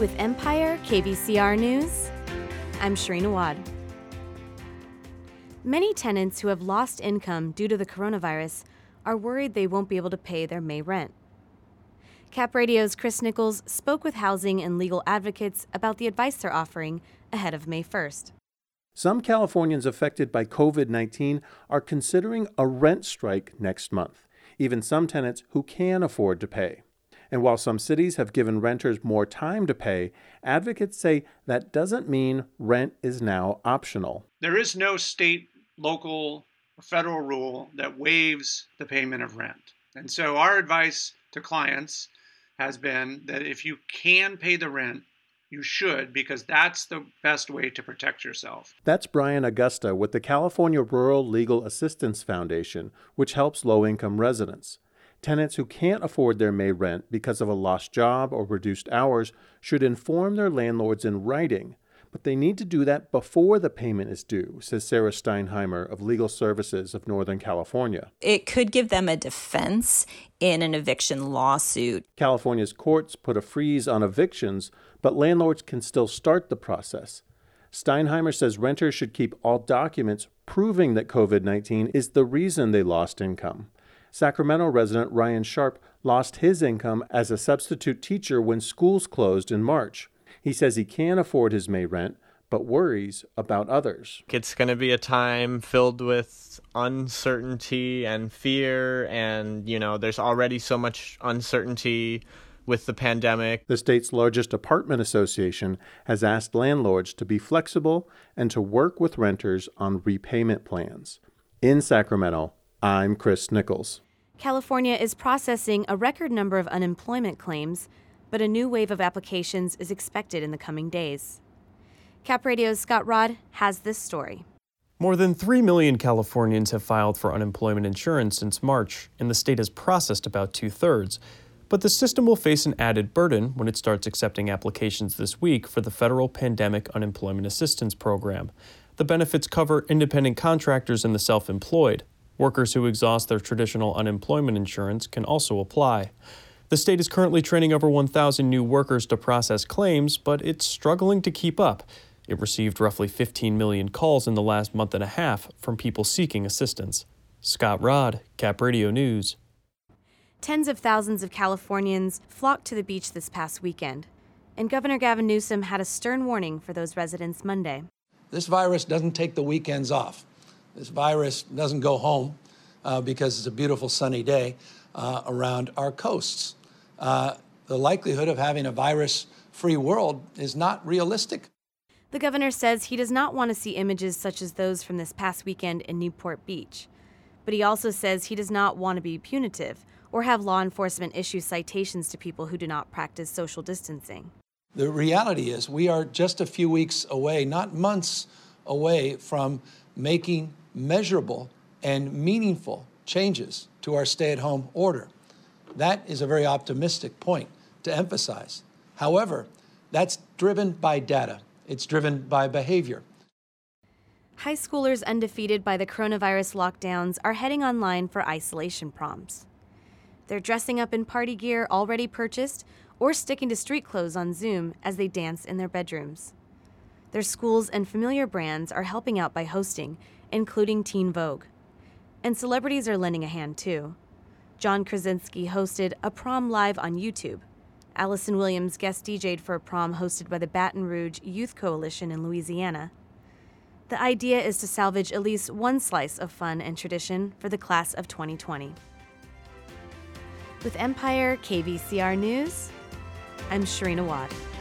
With Empire KVCR News, I'm Shireen Awad. Many tenants who have lost income due to the coronavirus are worried they won't be able to pay their May rent. Cap Radio's Chris Nichols spoke with housing and legal advocates about the advice they're offering ahead of May 1st. Some Californians affected by COVID-19 are considering a rent strike next month, even some tenants who can afford to pay. And while some cities have given renters more time to pay, advocates say that doesn't mean rent is now optional. There is no state, local, or federal rule that waives the payment of rent. And so our advice to clients has been that if you can pay the rent, you should, because that's the best way to protect yourself. That's Brian Augusta with the California Rural Legal Assistance Foundation, which helps low-income residents. Tenants who can't afford their May rent because of a lost job or reduced hours should inform their landlords in writing, but they need to do that before the payment is due, says Sarah Steinheimer of Legal Services of Northern California. It could give them a defense in an eviction lawsuit. California's courts put a freeze on evictions, but landlords can still start the process. Steinheimer says renters should keep all documents proving that COVID-19 is the reason they lost income. Sacramento resident Ryan Sharp lost his income as a substitute teacher when schools closed in March. He says he can afford his May rent, but worries about others. It's going to be a time filled with uncertainty and fear, and, there's already so much uncertainty with the pandemic. The state's largest apartment association has asked landlords to be flexible and to work with renters on repayment plans. In Sacramento, I'm Chris Nichols. California is processing a record number of unemployment claims, but a new wave of applications is expected in the coming days. Cap Radio's Scott Rodd has this story. More than 3 million Californians have filed for unemployment insurance since March, and the state has processed about 2/3. But the system will face an added burden when it starts accepting applications this week for the federal Pandemic Unemployment Assistance Program. The benefits cover independent contractors and the self-employed. Workers who exhaust their traditional unemployment insurance can also apply. The state is currently training over 1,000 new workers to process claims, but it's struggling to keep up. It received roughly 15 million calls in the last month and a half from people seeking assistance. Scott Rodd, Cap Radio News. Tens of thousands of Californians flocked to the beach this past weekend, and Governor Gavin Newsom had a stern warning for those residents Monday. This virus doesn't take the weekends off. This virus doesn't go home because it's a beautiful sunny day around our coasts. The likelihood of having a virus-free world is not realistic. The governor says he does not want to see images such as those from this past weekend in Newport Beach. But he also says he does not want to be punitive or have law enforcement issue citations to people who do not practice social distancing. The reality is we are just a few weeks away, not months away, from making measurable and meaningful changes to our stay-at-home order. That is a very optimistic point to emphasize. However, that's driven by data. It's driven by behavior. High schoolers undefeated by the coronavirus lockdowns are heading online for isolation proms. They're dressing up in party gear already purchased or sticking to street clothes on Zoom as they dance in their bedrooms. Their schools and familiar brands are helping out by hosting, including Teen Vogue. And celebrities are lending a hand, too. John Krasinski hosted a prom live on YouTube. Allison Williams guest DJ'd for a prom hosted by the Baton Rouge Youth Coalition in Louisiana. The idea is to salvage at least one slice of fun and tradition for the class of 2020. With Empire KVCR News, I'm Shireen Awad.